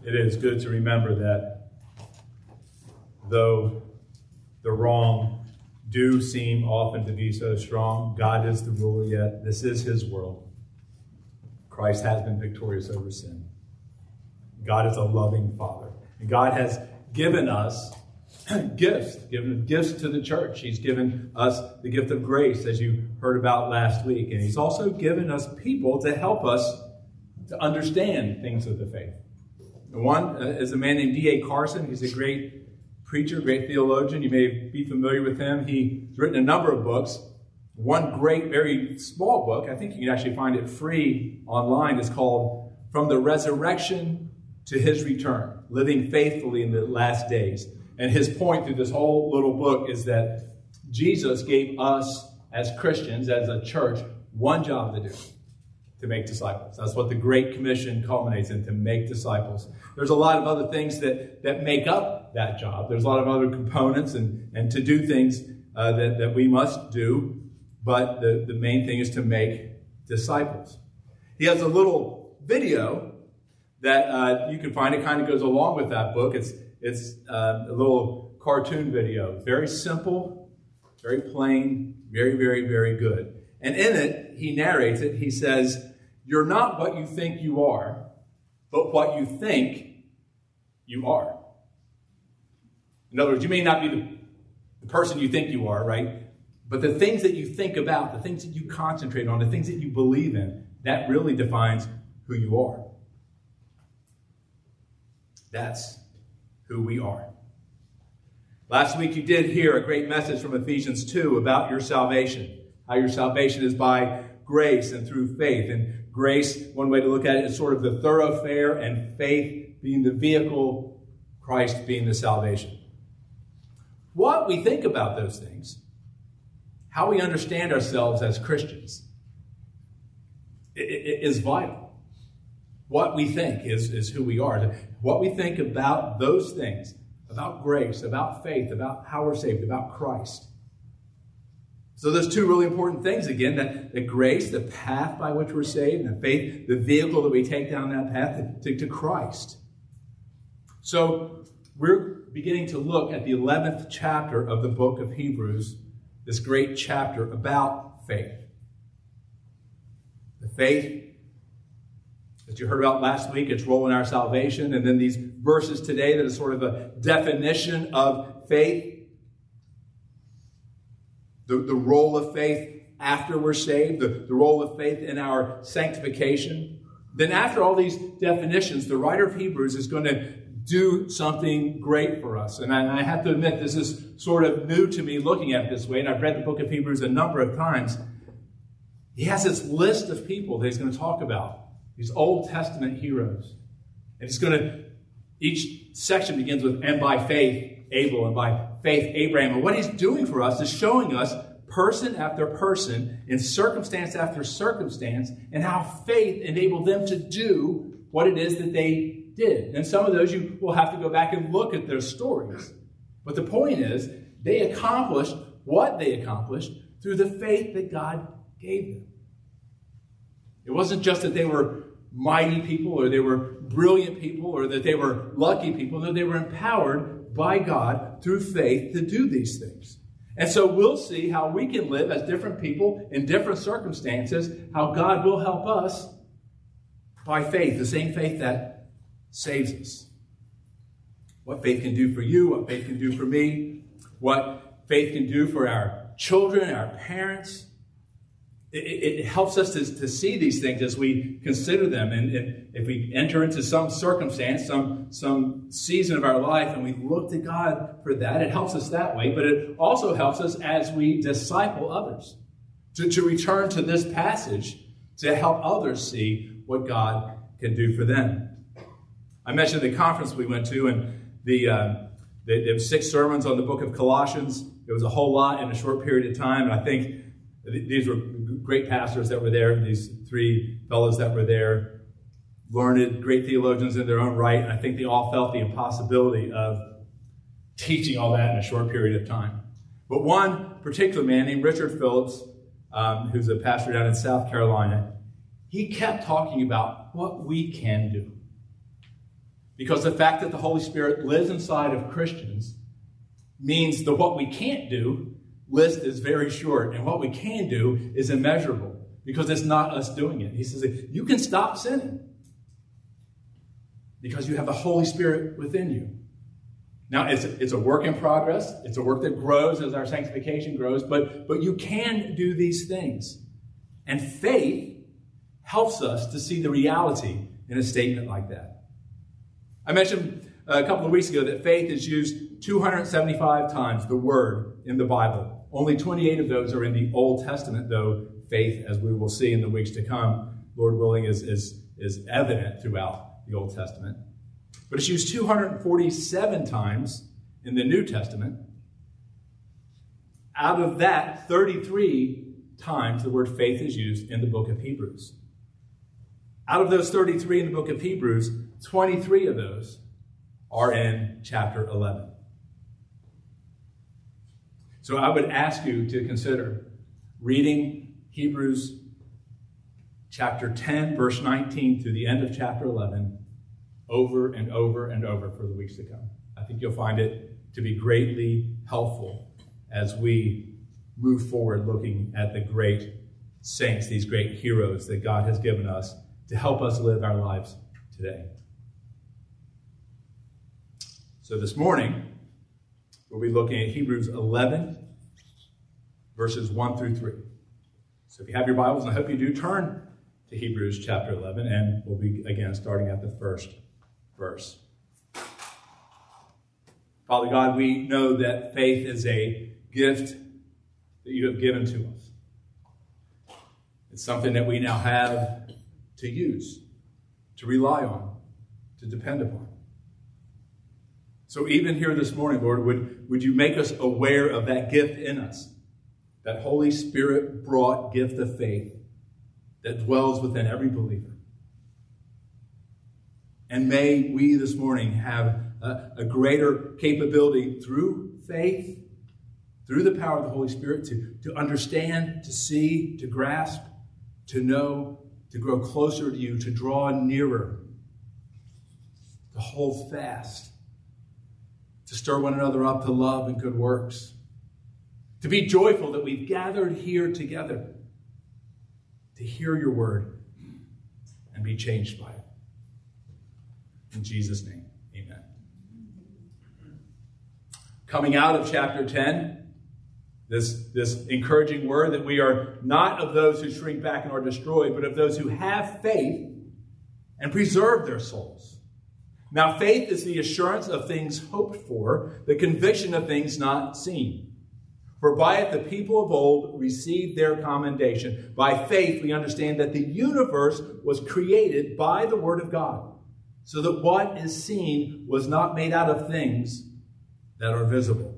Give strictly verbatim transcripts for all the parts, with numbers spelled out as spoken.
it is good to remember that though the wrong do seem often to be so strong, God is the ruler yet. This is his world. Christ has been victorious over sin. God is a loving Father. And God has given us gifts, given gifts to the church. He's given us the gift of grace, as you heard about last week. And he's also given us people to help us to understand things of the faith. One uh, is a man named D A Carson. He's a great preacher, great theologian. You may be familiar with him. He's written a number of books. One great, very small book, I think you can actually find it free online, is called From the Resurrection to His Return, Living Faithfully in the Last Days. And his point through this whole little book is that Jesus gave us as Christians, as a church, one job to do: to make disciples. That's what the Great Commission culminates in, to make disciples. There's a lot of other things that, that make up that job. There's a lot of other components and, and to do things uh, that, that we must do. But the, the main thing is to make disciples. He has a little video that uh, you can find. It kind of goes along with that book. It's, it's uh, a little cartoon video. Very simple, very plain, very, very, very good. And in it, he narrates it. He says, "You're not what you think you are, but what you think you are." In other words, you may not be the, the person you think you are, right? But the things that you think about, the things that you concentrate on, the things that you believe in, that really defines who you are. That's who we are. Last week you did hear a great message from Ephesians two about your salvation. How your salvation is by grace and through faith. And grace, one way to look at it, is sort of the thoroughfare, and faith being the vehicle, Christ being the salvation. What we think about those things, how we understand ourselves as Christians, is vital. What we think is, is who we are. What we think about those things, about grace, about faith, about how we're saved, about Christ. So there's two really important things, again, that the grace, the path by which we're saved, and the faith, the vehicle that we take down that path to, to Christ. So we're beginning to look at the eleventh chapter of the book of Hebrews, this great chapter about faith. The faith that you heard about last week, its role in our salvation, and then these verses today that is sort of a definition of faith. The, the role of faith after we're saved, the, the role of faith in our sanctification. Then after all these definitions, the writer of Hebrews is going to do something great for us. And I, and I have to admit, this is sort of new to me looking at it this way, and I've read the book of Hebrews a number of times. He has this list of people that he's going to talk about, these Old Testament heroes. And he's going to, each section begins with, "and by faith, Abel," and by faith, Abraham. And what he's doing for us is showing us person after person in circumstance after circumstance and how faith enabled them to do what it is that they did. And some of those you will have to go back and look at their stories. But the point is, they accomplished what they accomplished through the faith that God gave them. It wasn't just that they were mighty people or they were brilliant people or that they were lucky people. No, they were empowered by God through faith to do these things. And so we'll see how we can live as different people in different circumstances, how God will help us by faith, the same faith that saves us. What faith can do for you, what faith can do for me, what faith can do for our children, our parents. It, it helps us to, to see these things as we consider them. And, and if we enter into some circumstance, some, some season of our life, and we look to God for that, it helps us that way. But it also helps us as we disciple others to, to return to this passage to help others see what God can do for them. I mentioned the conference we went to, and the, uh, the there were six sermons on the book of Colossians. It was a whole lot in a short period of time, and I think these were great pastors that were there, these three fellows that were there, learned, great theologians in their own right, and I think they all felt the impossibility of teaching all that in a short period of time. But one particular man named Richard Phillips, um, who's a pastor down in South Carolina, he kept talking about what we can do. Because the fact that the Holy Spirit lives inside of Christians means that what we can't do list is very short, and what we can do is immeasurable, because it's not us doing it. He says, you can stop sinning because you have the Holy Spirit within you. Now, it's, it's a work in progress. It's a work that grows as our sanctification grows, but, but you can do these things. And faith helps us to see the reality in a statement like that. I mentioned a couple of weeks ago that faith is used two hundred seventy-five times, the word, in the Bible. Only twenty-eight of those are in the Old Testament, though faith, as we will see in the weeks to come, Lord willing, is, is, is evident throughout the Old Testament. But it's used two hundred forty-seven times in the New Testament. Out of that, thirty-three times the word faith is used in the book of Hebrews. Out of those thirty-three in the book of Hebrews, twenty-three of those are in chapter eleven. So I would ask you to consider reading Hebrews chapter ten, verse nineteen through the end of chapter eleven over and over and over for the weeks to come. I think you'll find it to be greatly helpful as we move forward looking at the great saints, these great heroes that God has given us to help us live our lives today. So this morning, we'll be looking at Hebrews eleven, verses one through three. So if you have your Bibles, and I hope you do, turn to Hebrews chapter eleven, and we'll be, again, starting at the first verse. Father God, we know that faith is a gift that you have given to us. It's something that we now have to use, to rely on, to depend upon. So even here this morning, Lord, would, would you make us aware of that gift in us, that Holy Spirit brought gift of faith that dwells within every believer. And may we this morning have a, a greater capability through faith, through the power of the Holy Spirit, to, to understand, to see, to grasp, to know, to grow closer to you, to draw nearer, to hold fast, to stir one another up to love and good works, to be joyful that we've gathered here together to hear your word and be changed by it. In Jesus' name, amen. Coming out of chapter ten, this, this encouraging word that we are not of those who shrink back and are destroyed, but of those who have faith and preserve their souls. Now, faith is the assurance of things hoped for, the conviction of things not seen. For by it the people of old received their commendation. By faith we understand that the universe was created by the word of God, so that what is seen was not made out of things that are visible.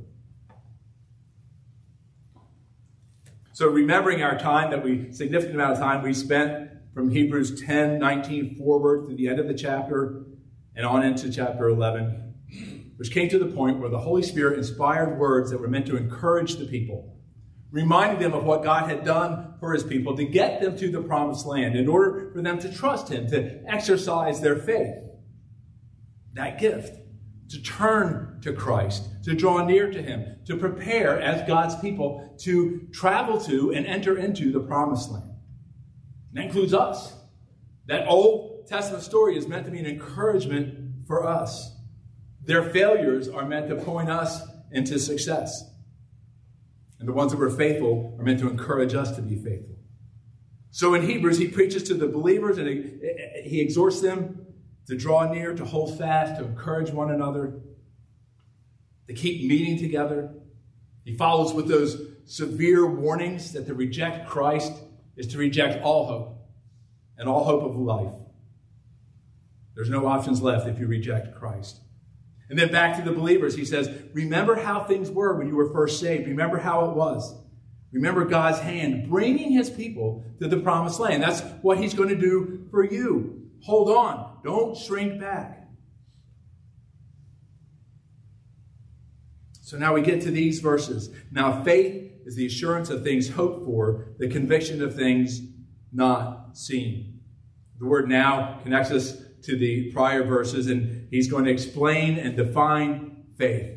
So remembering our time, that we, significant amount of time we spent from Hebrews ten nineteen forward through the end of the chapter and on into chapter eleven, which came to the point where the Holy Spirit inspired words that were meant to encourage the people, reminding them of what God had done for his people to get them to the promised land in order for them to trust him, to exercise their faith. That gift, to turn to Christ, to draw near to him, to prepare as God's people to travel to and enter into the promised land. And that includes us. That Old Testament story is meant to be an encouragement for us. Their failures are meant to point us into success. And the ones that were faithful are meant to encourage us to be faithful. So in Hebrews, he preaches to the believers and he, he exhorts them to draw near, to hold fast, to encourage one another, to keep meeting together. He follows with those severe warnings that to reject Christ is to reject all hope and all hope of life. There's no options left if you reject Christ. And then back to the believers, he says, remember how things were when you were first saved. Remember how it was. Remember God's hand bringing his people to the promised land. That's what he's going to do for you. Hold on. Don't shrink back. So now we get to these verses. Now faith is the assurance of things hoped for, the conviction of things not seen. The word now connects us to the prior verses, and he's going to explain and define faith.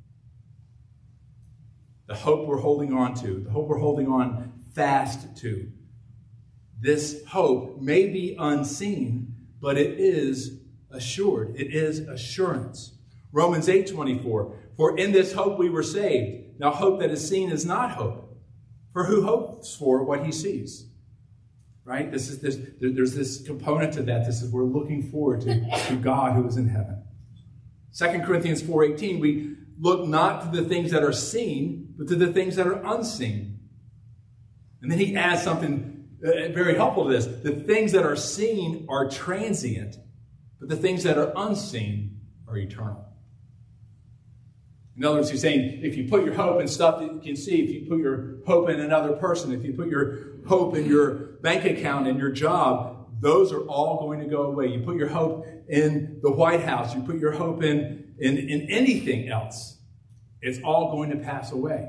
The hope we're holding on to, the hope we're holding on fast to. This hope may be unseen, but it is assured. It is assurance. Romans eight twenty-four, for in this hope we were saved. Now hope that is seen is not hope. For who hopes for what he sees? Right? This is this. There's this component to that. This is we're looking forward to, to God who is in heaven. Second Corinthians four eighteen, we look not to the things that are seen, but to the things that are unseen. And then he adds something very helpful to this. The things that are seen are transient, but the things that are unseen are eternal. In other words, he's saying, if you put your hope in stuff that you can see, if you put your hope in another person, if you put your hope in your bank account and your job, those are all going to go away. You put your hope in the White House, you put your hope in, in, in anything else, it's all going to pass away.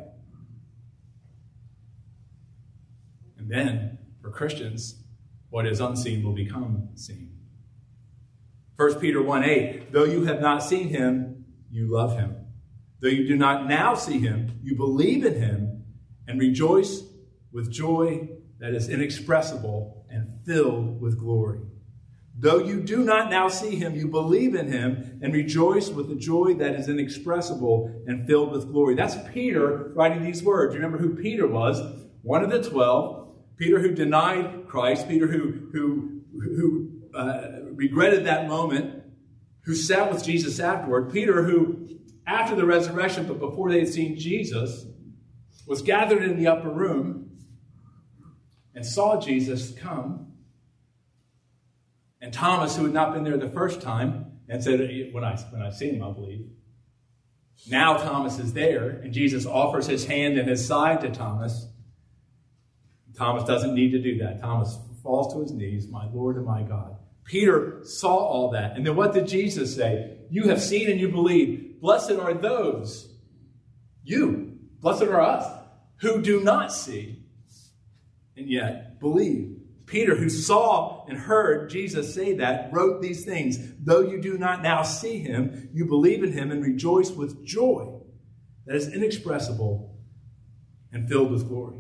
And then, for Christians, what is unseen will become seen. First Peter one eight, though you have not seen him, you love him. Though you do not now see him, you believe in him and rejoice with joy that is inexpressible and filled with glory. Though you do not now see him, you believe in him and rejoice with the joy that is inexpressible and filled with glory. That's Peter writing these words. Remember who Peter was? One of the twelve. Peter who denied Christ. Peter who, who, who uh, regretted that moment. Who sat with Jesus afterward. Peter who, after the resurrection, but before they had seen Jesus, was gathered in the upper room and saw Jesus come. And Thomas, who had not been there the first time, and said, when I, when I see him, I'll believe. Now Thomas is there, and Jesus offers his hand and his side to Thomas. Thomas doesn't need to do that. Thomas falls to his knees, my Lord and my God. Peter saw all that. And then what did Jesus say? You have seen and you believe. Blessed are those, you, blessed are us, who do not see and yet believe. Peter, who saw and heard Jesus say that, wrote these things. Though you do not now see him, you believe in him and rejoice with joy that is inexpressible and filled with glory.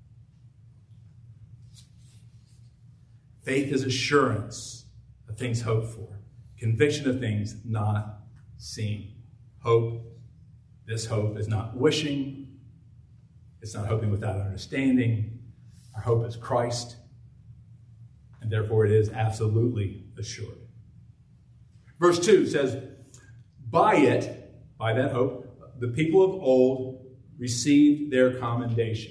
Faith is assurance of things hoped for, conviction of things not seen. Hope, this hope is not wishing, it's not hoping without understanding. Our hope is Christ, and therefore it is absolutely assured. Verse two says, by it, by that hope, the people of old received their commendation.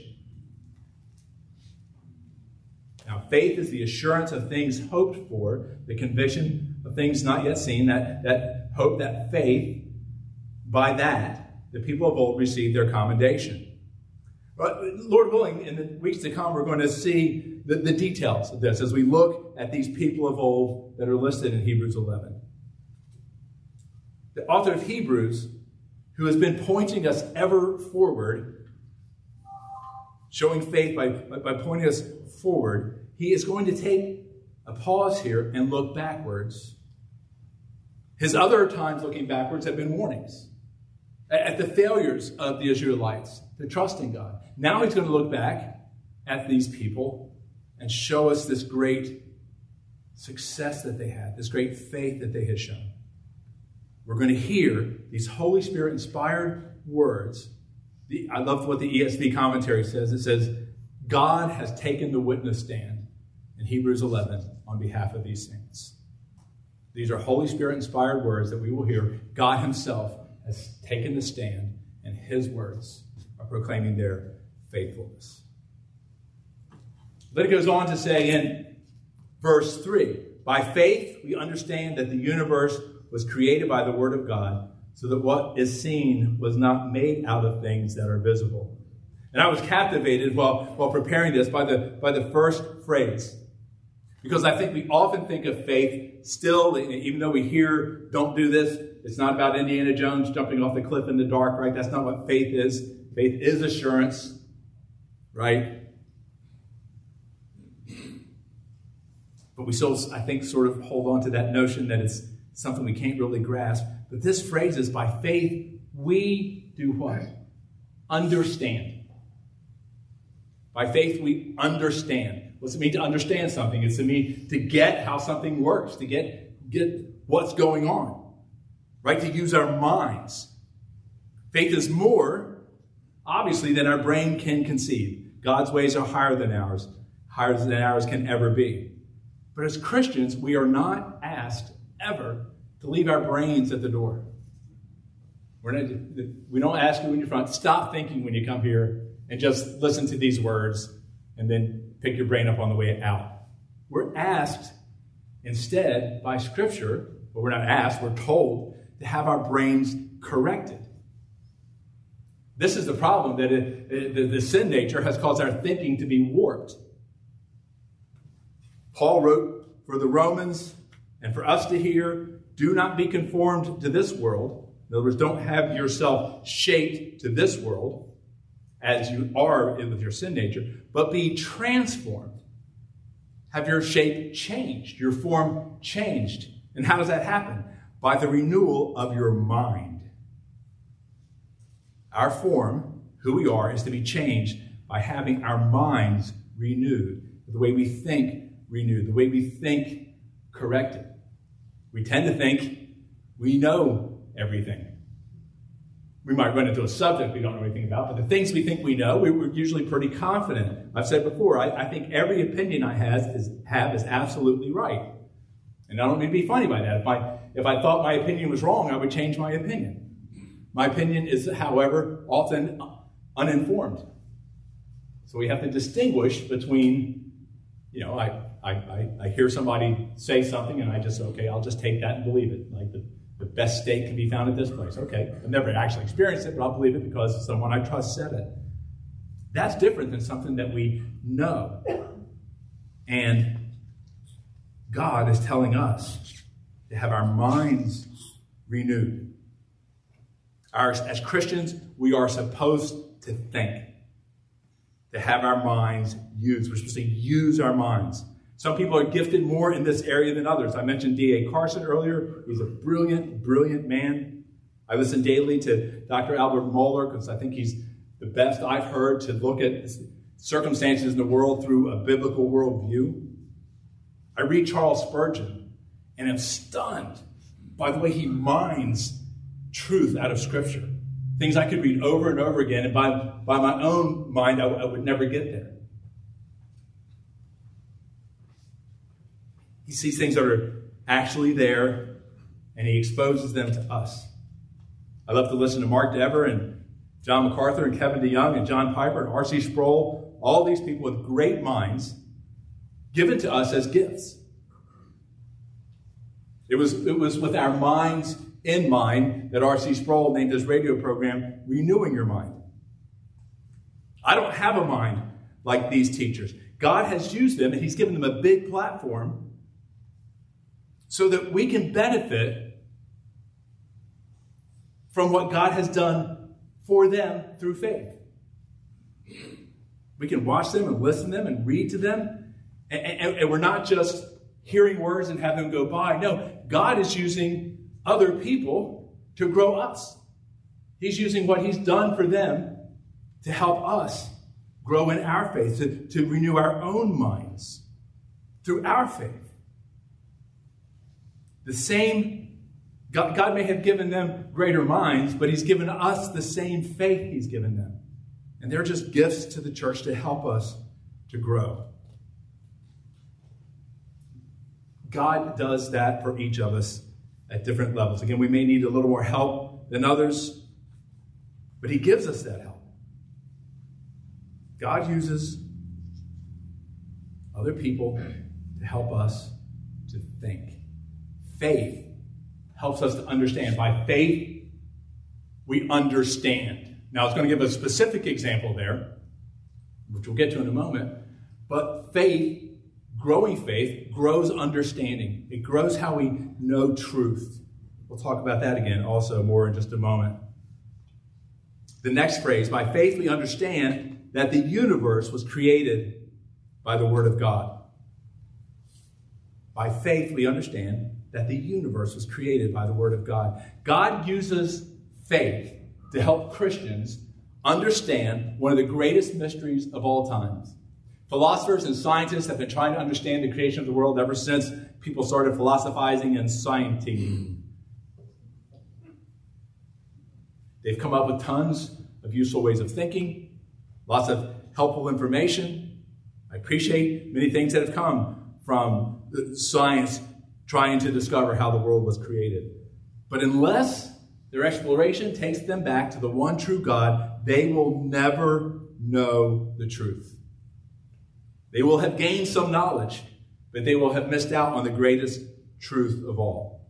Now, faith is the assurance of things hoped for, the conviction of things not yet seen, that, that hope, that faith. By that, the people of old received their commendation. But Lord willing, in the weeks to come, we're going to see the, the details of this as we look at these people of old that are listed in Hebrews eleven. The author of Hebrews, who has been pointing us ever forward, showing faith by, by, by pointing us forward, he is going to take a pause here and look backwards. His other times looking backwards have been warnings at the failures of the Israelites to trust in God. Now he's going to look back at these people and show us this great success that they had, this great faith that they had shown. We're going to hear these Holy Spirit-inspired words. The, I love what the E S V commentary says. It says, God has taken the witness stand in Hebrews eleven on behalf of these saints. These are Holy Spirit-inspired words that we will hear. God himself has taken the stand, and his words are proclaiming their faithfulness. Then it goes on to say in verse three, by faith we understand that the universe was created by the word of God, so that what is seen was not made out of things that are visible. And I was captivated while, while preparing this by the, by the first phrase. Because I think we often think of faith still, even though we hear, don't do this, it's not about Indiana Jones jumping off the cliff in the dark, right? That's not what faith is. Faith is assurance, right? But we still, I think, sort of hold on to that notion that it's something we can't really grasp. But this phrase is, by faith, we do what? Understand. By faith, we understand. What's it mean to understand something? It's to mean to get how something works, to get, get what's going on, right? To use our minds. Faith is more, obviously, than our brain can conceive. God's ways are higher than ours, higher than ours can ever be. But as Christians, we are not asked ever to leave our brains at the door. We're not, we don't ask you when you're front, stop thinking when you come here and just listen to these words and then pick your brain up on the way out. We're asked instead by Scripture, but we're not asked, we're told to have our brains corrected. This is the problem, that it, it, the, the sin nature has caused our thinking to be warped. Paul wrote for the Romans and for us to hear, do not be conformed to this world. In other words, don't have yourself shaped to this world as you are with your sin nature, but be transformed. Have your shape changed, your form changed. And how does that happen? By the renewal of your mind. Our form, who we are, is to be changed by having our minds renewed, the way we think renewed, the way we think corrected. We tend to think we know everything. We might run into a subject we don't know anything about, but the things we think we know, we we're usually pretty confident. I've said before, I, I think every opinion I has, is, have is absolutely right. And I don't mean to be funny by that. If I, if I thought my opinion was wrong, I would change my opinion. My opinion is, however, often uninformed. So we have to distinguish between, you know, I, I, I, I hear somebody say something and I just, okay, I'll just take that and believe it. Like the, the best steak can be found at this place. Okay, I've never actually experienced it, but I'll believe it because someone I trust said it. That's different than something that we know. And God is telling us to have our minds renewed. Our, as Christians, we are supposed to think, to have our minds used. We're supposed to use our minds. Some people are gifted more in this area than others. I mentioned D A Carson earlier. He's a brilliant, brilliant man. I listen daily to Doctor Albert Mohler because I think he's the best I've heard to look at circumstances in the world through a biblical worldview. I read Charles Spurgeon and am stunned by the way he mines truth out of Scripture. Things I could read over and over again, and by, by my own mind, I, I would never get there. He sees things that are actually there, and he exposes them to us. I love to listen to Mark Dever and John MacArthur and Kevin DeYoung and John Piper and R C Sproul, all these people with great minds given to us as gifts. It was, it was with our minds in mind that R C Sproul named his radio program Renewing Your Mind. I don't have a mind like these teachers. God has used them, and he's given them a big platform so that we can benefit from what God has done for them through faith. We can watch them and listen to them and read to them, and, and, and we're not just hearing words and have them go by. No, God is using other people to grow us. He's using what he's done for them to help us grow in our faith, to, to renew our own minds through our faith. The same, God, God may have given them greater minds, but he's given us the same faith he's given them. And they're just gifts to the church to help us to grow. God does that for each of us at different levels. Again, we may need a little more help than others, but he gives us that help. God uses other people to help us to think. Faith helps us to understand. By faith, we understand. Now, I was going to give a specific example there, which we'll get to in a moment, but faith, growing faith, grows understanding. It grows how we know truth. We'll talk about that again also more in just a moment. The next phrase, by faith we understand that the universe was created by the Word of God. By faith, we understand that the universe was created by the Word of God. God uses faith to help Christians understand one of the greatest mysteries of all times. Philosophers and scientists have been trying to understand the creation of the world ever since people started philosophizing and scienting. They've come up with tons of useful ways of thinking, lots of helpful information. I appreciate many things that have come from science trying to discover how the world was created. But unless their exploration takes them back to the one true God, they will never know the truth. They will have gained some knowledge, but they will have missed out on the greatest truth of all.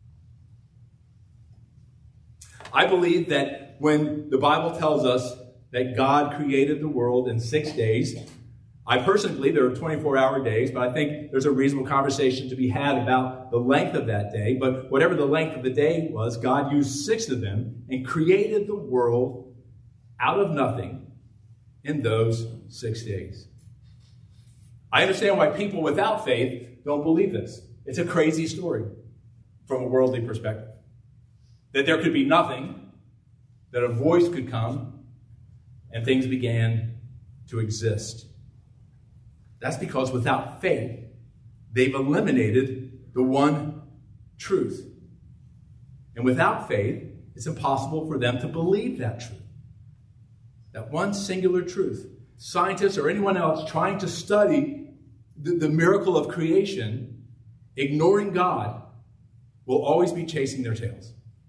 I believe that when the Bible tells us that God created the world in six days, I personally believe there are twenty-four hour days, but I think there's a reasonable conversation to be had about the length of that day. But whatever the length of the day was, God used six of them and created the world out of nothing in those six days. I understand why people without faith don't believe this. It's a crazy story from a worldly perspective. That there could be nothing, that a voice could come, and things began to exist. That's because without faith, they've eliminated the one truth. And without faith, it's impossible for them to believe that truth. That one singular truth. Scientists or anyone else trying to study the, the miracle of creation, ignoring God, will always be chasing their tails.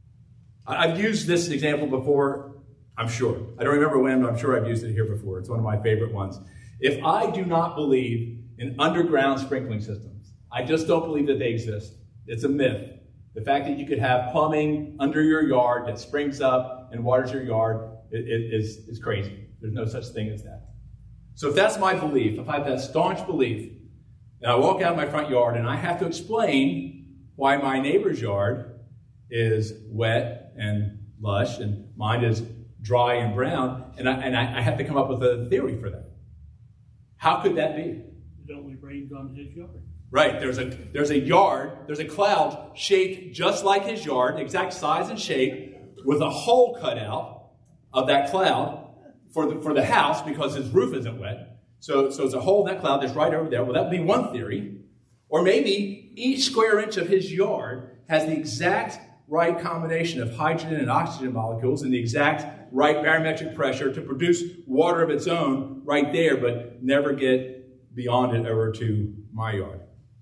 I've used this example before, I'm sure. I don't remember when, but I'm sure I've used it here before. It's one of my favorite ones. If I do not believe in underground sprinkling systems, I just don't believe that they exist. It's a myth. The fact that you could have plumbing under your yard that springs up and waters your yard it, it, is, is crazy. There's no such thing as that. So if that's my belief, if I have that staunch belief, and I walk out my front yard and I have to explain why my neighbor's yard is wet and lush and mine is dry and brown, and I, and I, I have to come up with a theory for that. How could that be? It only rains on his yard. Right. There's a there's a yard, there's a cloud shaped just like his yard, exact size and shape, with a hole cut out of that cloud for the for the house because his roof isn't wet. So so it's a hole in that cloud that's right over there. Well, that would be one theory. Or maybe each square inch of his yard has the exact right combination of hydrogen and oxygen molecules and the exact right barometric pressure to produce water of its own right there, but never get beyond it over to my yard.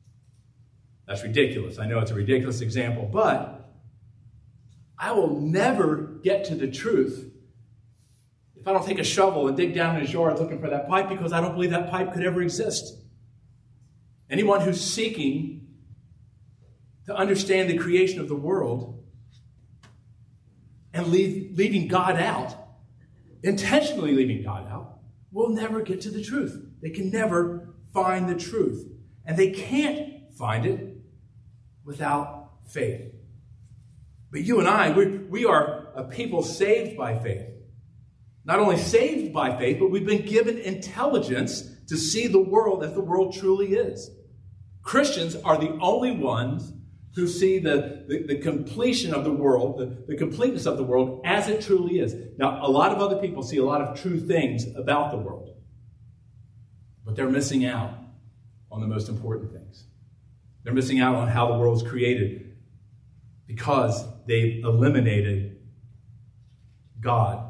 That's ridiculous. I know it's a ridiculous example, but I will never get to the truth if I don't take a shovel and dig down in his yard looking for that pipe, because I don't believe that pipe could ever exist. Anyone who's seeking to understand the creation of the world and leave, leaving God out, intentionally leaving God out, will never get to the truth. They can never find the truth. And they can't find it without faith. But you and I, we, we are a people saved by faith. Not only saved by faith, but we've been given intelligence to see the world as the world truly is. Christians are the only ones who see the, the, the completion of the world, the, the completeness of the world as it truly is. Now, a lot of other people see a lot of true things about the world, but they're missing out on the most important things. They're missing out on how the world was created because they've eliminated God.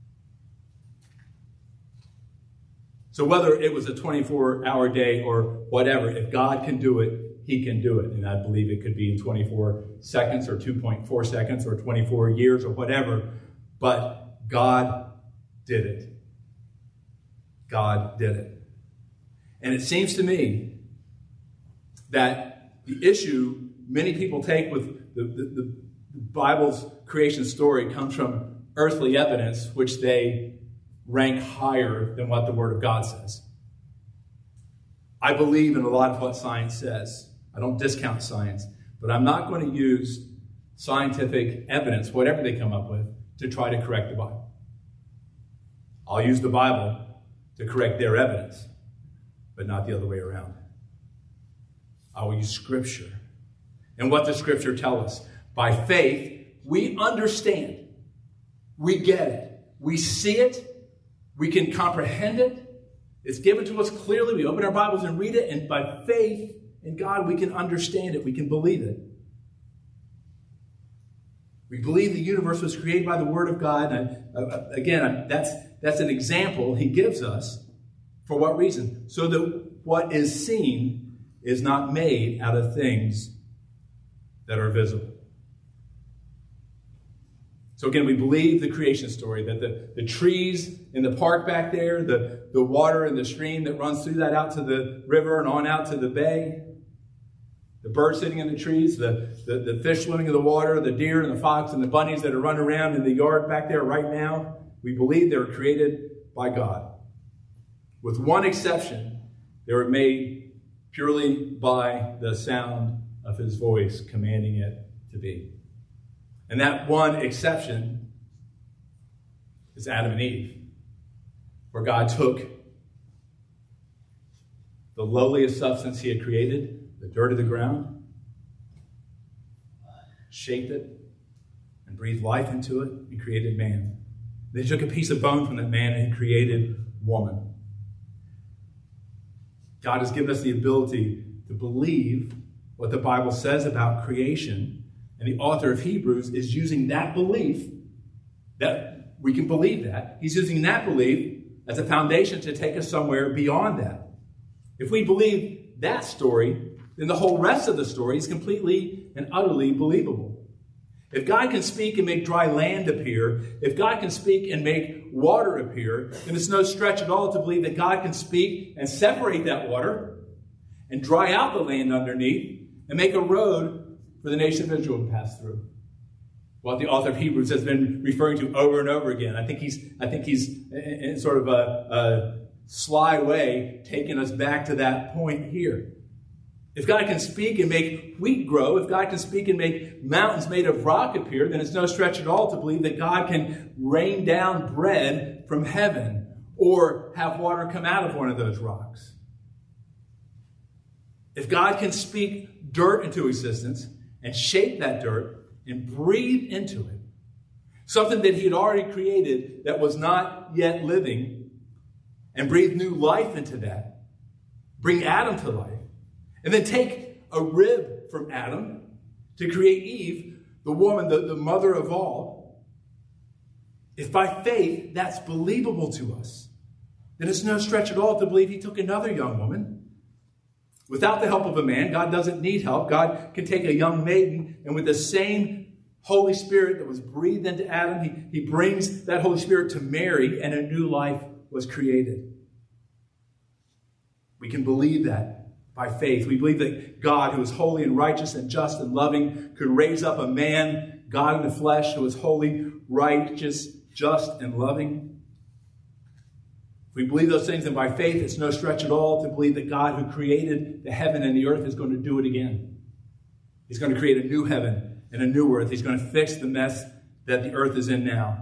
So whether it was a twenty-four hour day or whatever, if God can do it, he can do it. And I believe it could be in twenty-four seconds or two point four seconds or twenty-four years or whatever. But God did it. God did it. And it seems to me that the issue many people take with the, the, the Bible's creation story comes from earthly evidence, which they rank higher than what the Word of God says. I believe in a lot of what science says. I don't discount science, but I'm not going to use scientific evidence, whatever they come up with, to try to correct the Bible. I'll use the Bible to correct their evidence, but not the other way around. I will use Scripture. And what does Scripture tell us? By faith, we understand. We get it. We see it. We can comprehend it. It's given to us clearly. We open our Bibles and read it. And by faith in God, we can understand it. We can believe it. We believe the universe was created by the Word of God. And uh, again, that's, that's an example he gives us. For what reason? So that what is seen is not made out of things that are visible. So again, we believe the creation story, that the, the trees in the park back there, the, the water in the stream that runs through that out to the river and on out to the bay, the birds sitting in the trees, the, the, the fish swimming in the water, the deer and the fox and the bunnies that are running around in the yard back there right now, we believe they were created by God. With one exception, they were made purely by the sound of his voice commanding it to be. And that one exception is Adam and Eve, where God took the lowliest substance he had created, the dirt of the ground, shaped it, and breathed life into it, and created man. Then he took a piece of bone from that man and created woman. God has given us the ability to believe what the Bible says about creation, and the author of Hebrews is using that belief, that we can believe that. He's using that belief as a foundation to take us somewhere beyond that. If we believe that story, then the whole rest of the story is completely and utterly believable. If God can speak and make dry land appear, if God can speak and make water appear, then it's no stretch at all to believe that God can speak and separate that water and dry out the land underneath and make a road for the nation of Israel to pass through. What the author of Hebrews has been referring to over and over again. I think he's, I think he's in sort of a, a sly way taking us back to that point here. If God can speak and make wheat grow, if God can speak and make mountains made of rock appear, then it's no stretch at all to believe that God can rain down bread from heaven or have water come out of one of those rocks. If God can speak dirt into existence and shape that dirt and breathe into it, something that he had already created that was not yet living, and breathe new life into that, bring Adam to life, and then take a rib from Adam to create Eve, the woman, the, the mother of all. If by faith that's believable to us, then it's no stretch at all to believe he took another young woman. Without the help of a man, God doesn't need help. God can take a young maiden, and with the same Holy Spirit that was breathed into Adam, he, he brings that Holy Spirit to Mary, and a new life was created. We can believe that. By faith, we believe that God, who is holy and righteous and just and loving, could raise up a man, God in the flesh, who is holy, righteous, just, and loving. If we believe those things, then by faith, it's no stretch at all to believe that God, who created the heaven and the earth, is going to do it again. He's going to create a new heaven and a new earth. He's going to fix the mess that the earth is in now.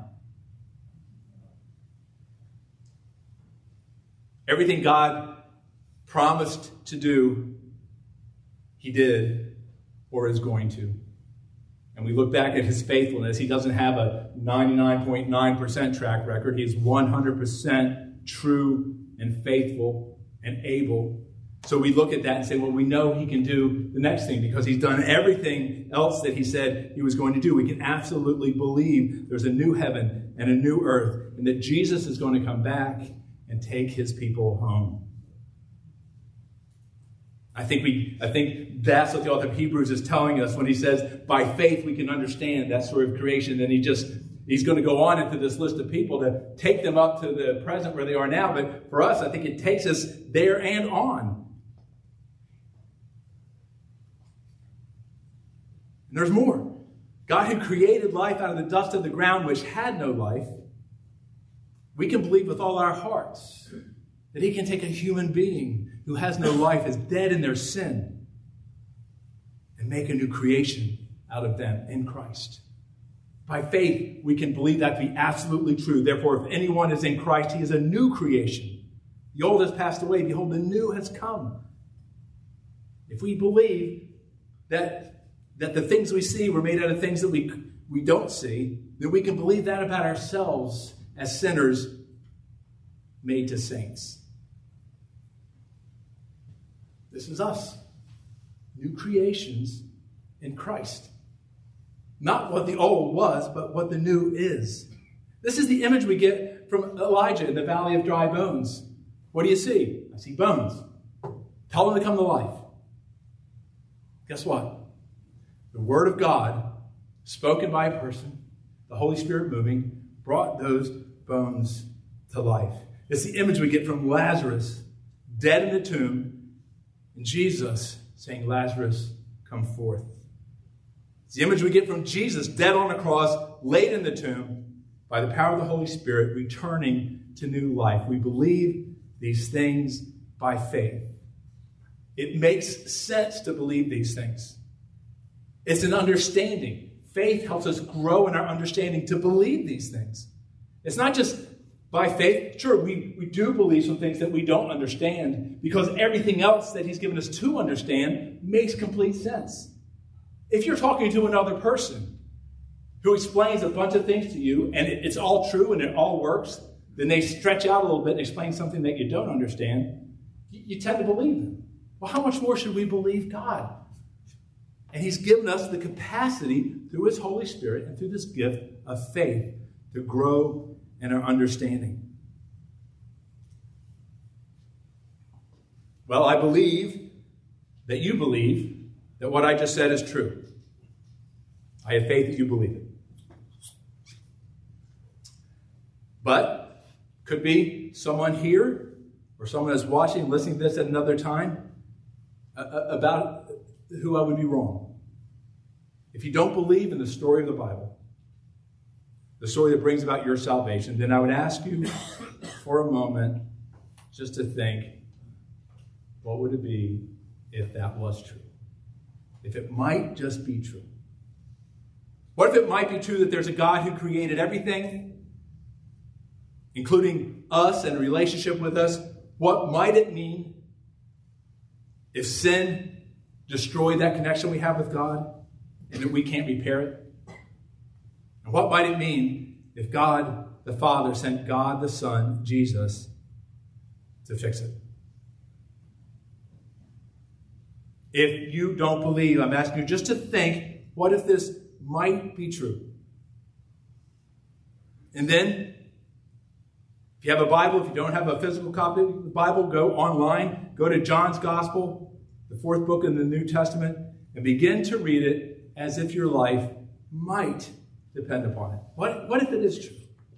Everything God promised to do, he did or is going to. And we look back at his faithfulness. He doesn't have a ninety-nine point nine percent track record. He is one hundred percent true and faithful and able. So we look at that and say, well, we know he can do the next thing because he's done everything else that he said he was going to do. We can absolutely believe there's a new heaven and a new earth, and that Jesus is going to come back and take his people home. I think we, I think that's what the author of Hebrews is telling us when he says, by faith we can understand that story of creation. And he just, he's going to go on into this list of people to take them up to the present where they are now. But for us, I think it takes us there and on. And there's more. God who created life out of the dust of the ground, which had no life, we can believe with all our hearts that he can take a human being who has no life, is dead in their sin, and make a new creation out of them in Christ. By faith, we can believe that to be absolutely true. Therefore, if anyone is in Christ, he is a new creation. The old has passed away. Behold, the new has come. if we believe that, that the things we see were made out of things that we, we don't see, then we can believe that about ourselves as sinners made to saints. This is us, new creations in Christ. Not what the old was, but what the new is. This is the image we get from Elijah in the valley of dry bones. What do you see? I see bones. Tell them to come to life. Guess what? The Word of God, spoken by a person, the Holy Spirit moving, brought those bones to life. It's the image we get from Lazarus, dead in the tomb, and Jesus saying, Lazarus, come forth. It's the image we get from Jesus, dead on a cross, laid in the tomb, by the power of the Holy Spirit, returning to new life. We believe these things by faith. It makes sense to believe these things. It's an understanding. Faith helps us grow in our understanding to believe these things. It's not just by faith. Sure, we, we do believe some things that we don't understand because everything else that he's given us to understand makes complete sense. If you're talking to another person who explains a bunch of things to you and it, it's all true and it all works, then they stretch out a little bit and explain something that you don't understand, you, you tend to believe them. Well, how much more should we believe God? And he's given us the capacity through his Holy Spirit and through this gift of faith to grow in our understanding. Well, I believe that you believe that what I just said is true. I have faith that you believe it. But could be someone here or someone that's watching, listening to this at another time uh, about who I would be wrong. If you don't believe in the story of the Bible, the story that brings about your salvation, then I would ask you for a moment just to think, what would it be if that was true? If it might just be true. What if it might be true that there's a God who created everything, including us and a relationship with us? What might it mean if sin destroyed that connection we have with God and that we can't repair it? And what might it mean if God the Father sent God the Son, Jesus, to fix it? If you don't believe, I'm asking you just to think, what if this might be true? And then, if you have a Bible, if you don't have a physical copy of the Bible, go online, go to John's Gospel, the fourth book in the New Testament, and begin to read it as if your life might depend upon it. What, what if it is true?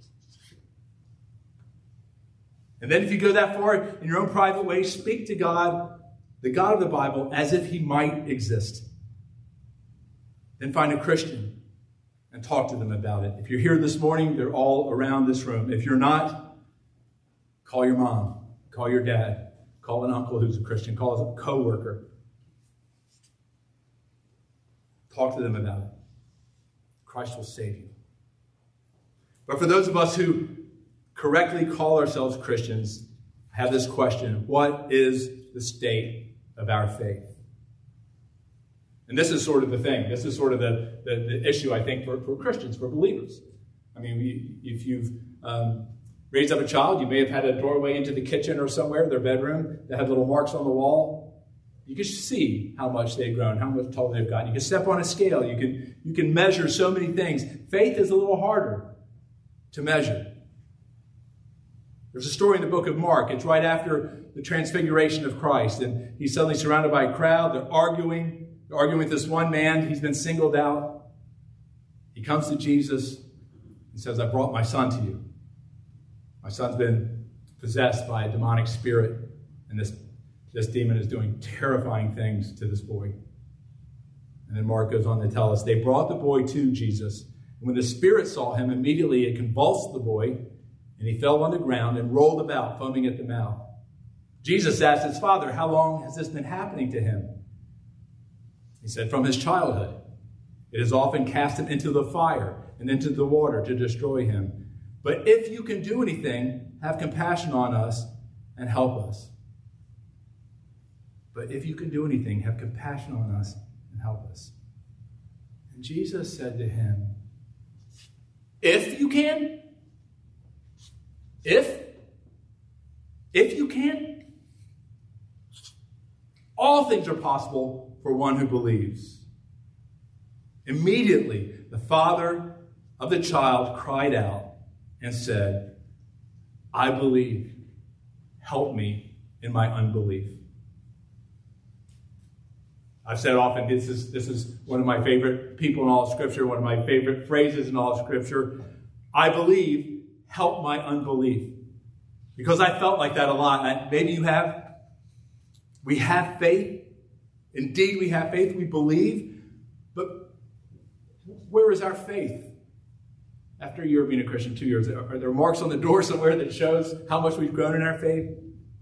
And then if you go that far in your own private way, speak to God, the God of the Bible, as if he might exist. Then find a Christian and talk to them about it. If you're here this morning, they're all around this room. If you're not, call your mom, call your dad, call an uncle who's a Christian, call a coworker. Talk to them about it. Christ will save you. But for those of us who correctly call ourselves Christians, I have this question: what is the state of our faith? And this is sort of the thing. This is sort of the, the, the issue, I think, for, for Christians, for believers. I mean, we, if you've um, raised up a child, you may have had a doorway into the kitchen or somewhere, their bedroom, that had little marks on the wall. You can see how much they've grown, how much taller they've gotten. You can step on a scale. You can, you can measure so many things. Faith is a little harder to measure. There's a story in the book of Mark. It's right after the transfiguration of Christ. And he's suddenly surrounded by a crowd. They're arguing. They're arguing with this one man. He's been singled out. He comes to Jesus and says, I brought my son to you. My son's been possessed by a demonic spirit. And this, this demon is doing terrifying things to this boy. And then Mark goes on to tell us, they brought the boy to Jesus. And when the spirit saw him, immediately it convulsed the boy. And he fell on the ground and rolled about, foaming at the mouth. Jesus asked his father, how long has this been happening to him? He said, from his childhood. It has often cast him into the fire and into the water to destroy him. But if you can do anything, have compassion on us and help us. But if you can do anything, have compassion on us and help us. And Jesus said to him, if you can, if, if you can, all things are possible for one who believes. Immediately, the father of the child cried out and said, I believe. Help me in my unbelief. I've said often, this is, this is one of my favorite people in all of Scripture, one of my favorite phrases in all of Scripture. I believe, help my unbelief. Because I felt like that a lot. And maybe you have. We have faith. Indeed, we have faith. We believe. But where is our faith? After a year of being a Christian, two years, are there marks on the door somewhere that shows how much we've grown in our faith?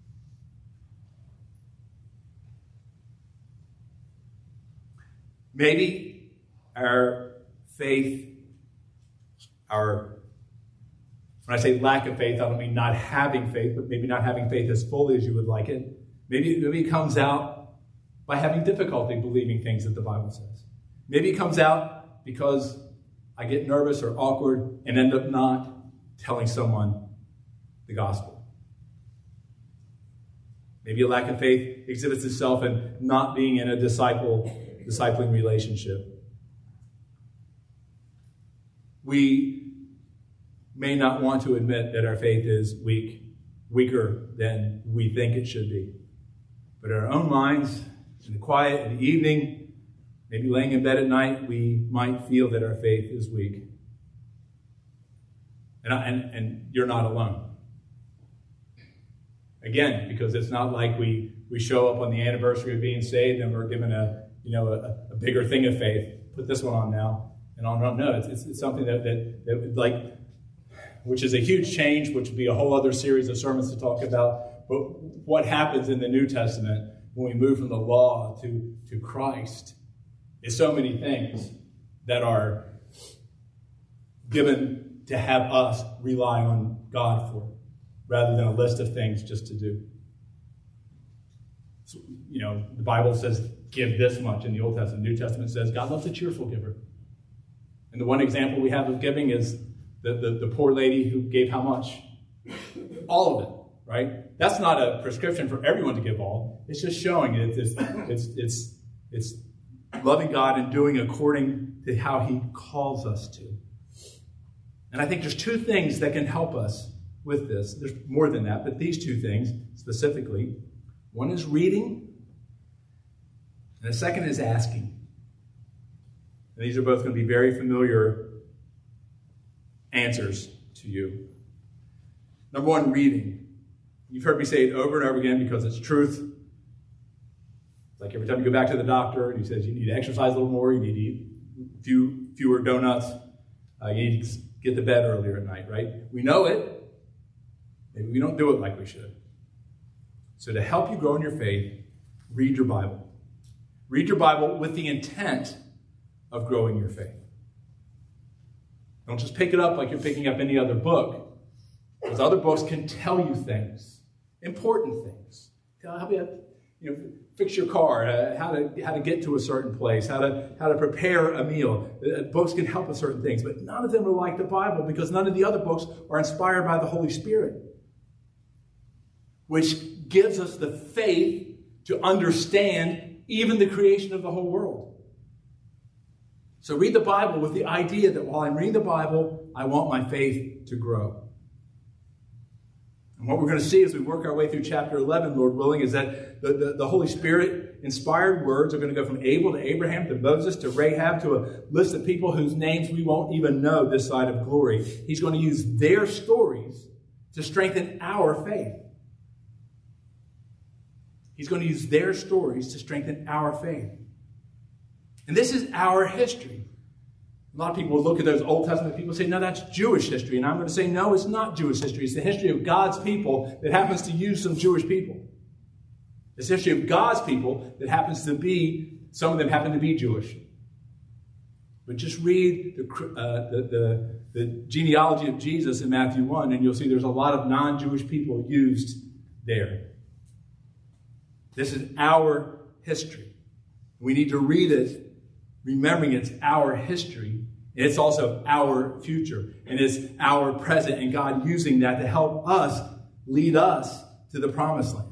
Maybe our faith, our, when I say lack of faith, I don't mean not having faith, but maybe not having faith as fully as you would like it. Maybe, maybe it comes out by having difficulty believing things that the Bible says. Maybe it comes out because I get nervous or awkward and end up not telling someone the gospel. Maybe a lack of faith exhibits itself in not being in a disciple, discipling relationship. We may not want to admit that our faith is weak, weaker than we think it should be. But in our own minds, in the quiet, in the evening, maybe laying in bed at night, we might feel that our faith is weak. And, I, and, and you're not alone. Again, because it's not like we, we show up on the anniversary of being saved and we're given a you know a, a bigger thing of faith. Put this one on now and on and on. No, it's, it's, it's something that, that, that like, which is a huge change, which would be a whole other series of sermons to talk about. But what happens in the New Testament when we move from the law to, to Christ is so many things that are given to have us rely on God for, rather than a list of things just to do. So, you know, the Bible says, give this much in the Old Testament. The New Testament says, God loves a cheerful giver. And the one example we have of giving is the, the, the poor lady who gave how much? All of it, right? That's not a prescription for everyone to give all. It's just showing it. It's, it's, it's, it's loving God and doing according to how he calls us to. And I think there's two things that can help us with this. There's more than that, but these two things specifically. One is reading, and the second is asking. And these are both going to be very familiar answers to you. Number one, reading. You've heard me say it over and over again because it's truth. It's like every time you go back to the doctor and he says you need to exercise a little more, you need to eat few, fewer donuts, uh, you need to get to bed earlier at night, right? We know it. Maybe we don't do it like we should. So to help you grow in your faith, read your Bible. Read your Bible with the intent of growing your faith. Don't just pick it up like you're picking up any other book. Because other books can tell you things, important things. Tell how you, you know, fix your car, uh, how to how to get to a certain place, how to how to prepare a meal. Uh, books can help with certain things, but none of them are like the Bible because none of the other books are inspired by the Holy Spirit, which gives us the faith to understand even the creation of the whole world. So read the Bible with the idea that while I'm reading the Bible, I want my faith to grow. And what we're going to see as we work our way through chapter eleven, Lord willing, is that the, the, the Holy Spirit-inspired words are going to go from Abel to Abraham to Moses to Rahab to a list of people whose names we won't even know this side of glory. He's going to use their stories to strengthen our faith. He's going to use their stories to strengthen our faith. And this is our history. A lot of people will look at those Old Testament people and say, no, that's Jewish history. And I'm going to say, no, it's not Jewish history. It's the history of God's people that happens to use some Jewish people. It's the history of God's people that happens to be, some of them happen to be Jewish. But just read the, uh, the, the, the genealogy of Jesus in Matthew one, and you'll see there's a lot of non-Jewish people used there. This is our history. We need to read it, remembering it's our history. And it's also our future. And it's our present. And God using that to help us, lead us to the promised land.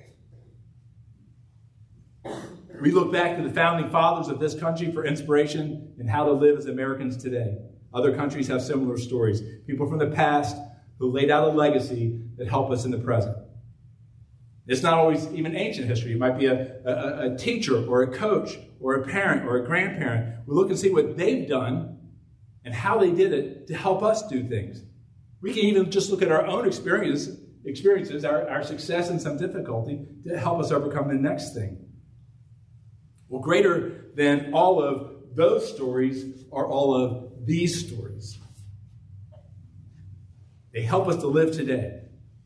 We look back to the founding fathers of this country for inspiration in how to live as Americans today. Other countries have similar stories. People from the past who laid out a legacy that help us in the present. It's not always even ancient history. It might be a, a, a teacher or a coach or a parent or a grandparent. We look and see what they've done and how they did it to help us do things. We can even just look at our own experiences, experiences our, our success and some difficulty to help us overcome the next thing. Well, greater than all of those stories are all of these stories. They help us to live today.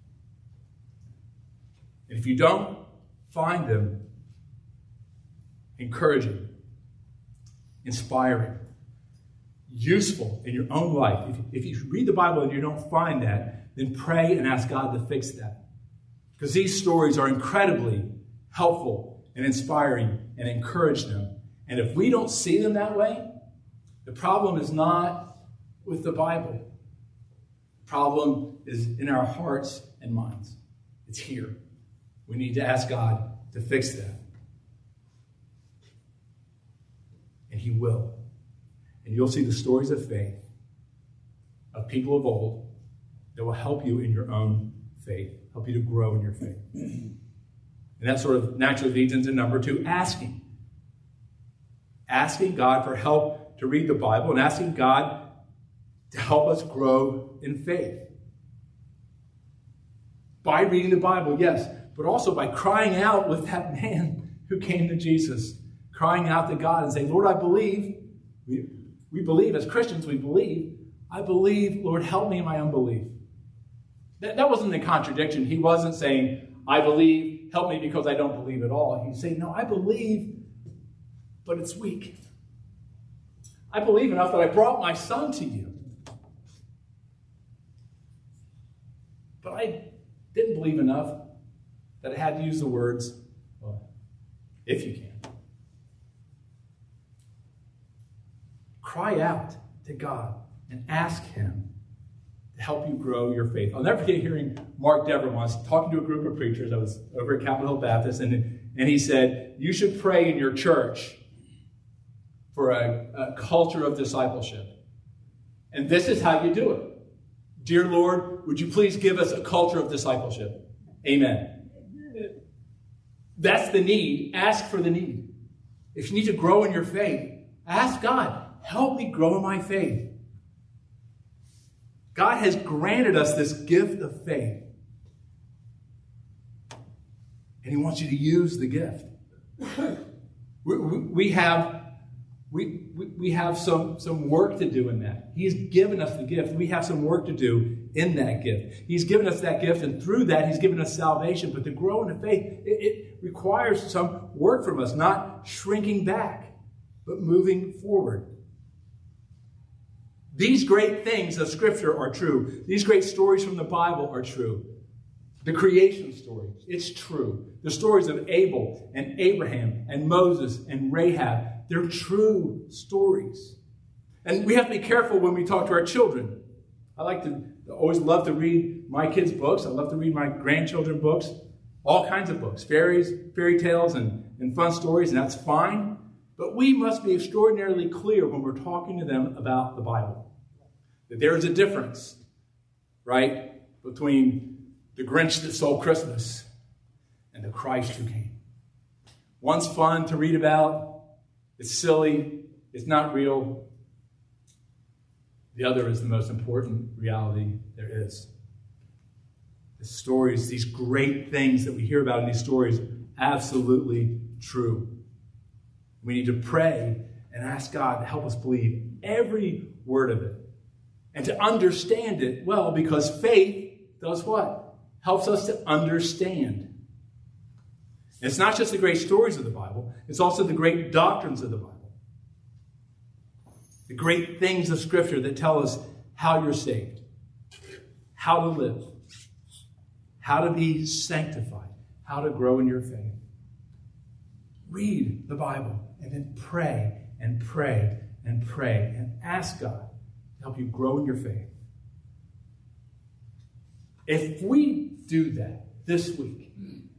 And if you don't find them encouraging, inspiring, useful in your own life, if, if you read the Bible and you don't find that, then pray and ask God to fix that. Because these stories are incredibly helpful and inspiring and encourage them. And if we don't see them that way, the problem is not with the Bible. The problem is in our hearts and minds. It's here. We need to ask God to fix that. And He will. And you'll see the stories of faith of people of old that will help you in your own faith, help you to grow in your faith. And that sort of naturally leads into number two, asking. Asking God for help to read the Bible and asking God to help us grow in faith. By reading the Bible, yes, but also by crying out with that man who came to Jesus, crying out to God and saying, Lord, I believe. We, we believe as Christians, we believe. I believe, Lord, help me in my unbelief. That, that wasn't a contradiction. He wasn't saying, I believe, help me because I don't believe at all. He's saying, no, I believe, but it's weak. I believe enough that I brought my son to you. But I didn't believe enough that I had to use the words, well, if you can. Cry out to God and ask Him to help you grow your faith. I'll never forget hearing Mark Dever once talking to a group of preachers. I was over at Capitol Hill Baptist, and, and he said, you should pray in your church for a, a culture of discipleship. And this is how you do it. Dear Lord, would you please give us a culture of discipleship? Amen. That's the need. Ask for the need. If you need to grow in your faith, ask God, help me grow in my faith. God has granted us this gift of faith. And He wants you to use the gift. We, we, we have We, we, we have some, some work to do in that. He's given us the gift. We have some work to do in that gift. He's given us that gift, and through that, He's given us salvation. But to grow in the faith, it, it requires some work from us, not shrinking back, but moving forward. These great things of Scripture are true. These great stories from the Bible are true. The creation story, it's true. The stories of Abel and Abraham and Moses and Rahab, they're true stories. And we have to be careful when we talk to our children. I like to always love to read my kids' books. I love to read my grandchildren books. All kinds of books. Fairies, fairy tales, and, and fun stories, and that's fine. But we must be extraordinarily clear when we're talking to them about the Bible. That there is a difference, right, between the Grinch that stole Christmas and the Christ who came. One's fun to read about. It's silly. It's not real. The other is the most important reality there is. The stories, these great things that we hear about in these stories, absolutely true. We need to pray and ask God to help us believe every word of it and to understand it well, because faith does what? Helps us to understand. And it's not just the great stories of the Bible, it's also the great doctrines of the Bible. The great things of Scripture that tell us how you're saved, how to live, how to be sanctified, how to grow in your faith. read the Bible and then pray and pray and pray and ask God to help you grow in your faith. If we do that this week,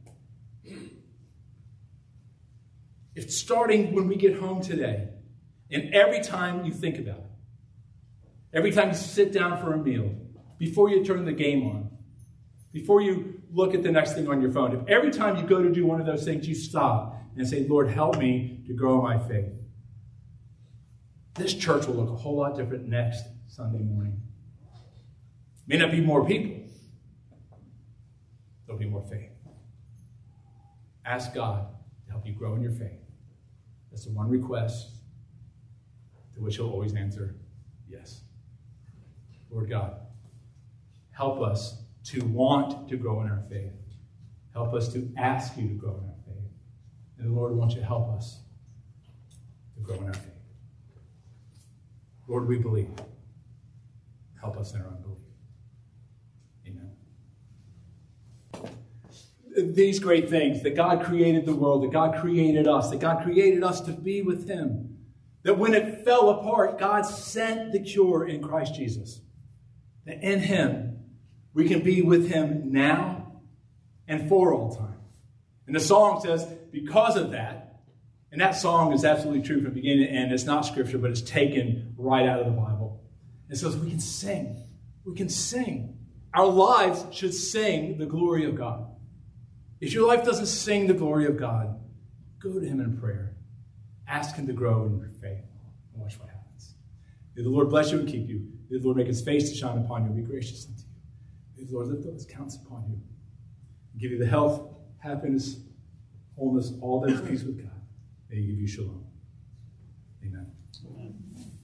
if starting when we get home today, and every time you think about it, every time you sit down for a meal, before you turn the game on, before you look at the next thing on your phone, if every time you go to do one of those things, you stop and say, Lord, help me to grow in my faith. This church will look a whole lot different next Sunday morning. May not be more people. There'll be more faith. Ask God to help you grow in your faith. That's the one request to which he'll always answer yes. Lord God, help us to want to grow in our faith. Help us to ask you to grow in our faith. And the Lord wants you to help us to grow in our faith. Lord, we believe. Help us in our unbelief. Amen. These great things, that God created the world, that God created us, that God created us to be with him. That when it fell apart, God sent the cure in Christ Jesus. That in him, we can be with him now and for all time. And the song says, because of that, and that song is absolutely true from beginning to end. It's not scripture, but it's taken right out of the Bible. It says we can sing. We can sing. Our lives should sing the glory of God. If your life doesn't sing the glory of God, go to him in prayer. Ask him to grow in your faith and watch what happens. May the Lord bless you and keep you. May the Lord make his face to shine upon you and be gracious unto you. May the Lord lift up his countenance upon you and give you the health, happiness, wholeness, all that is peace with God. May he give you shalom. Amen. Amen.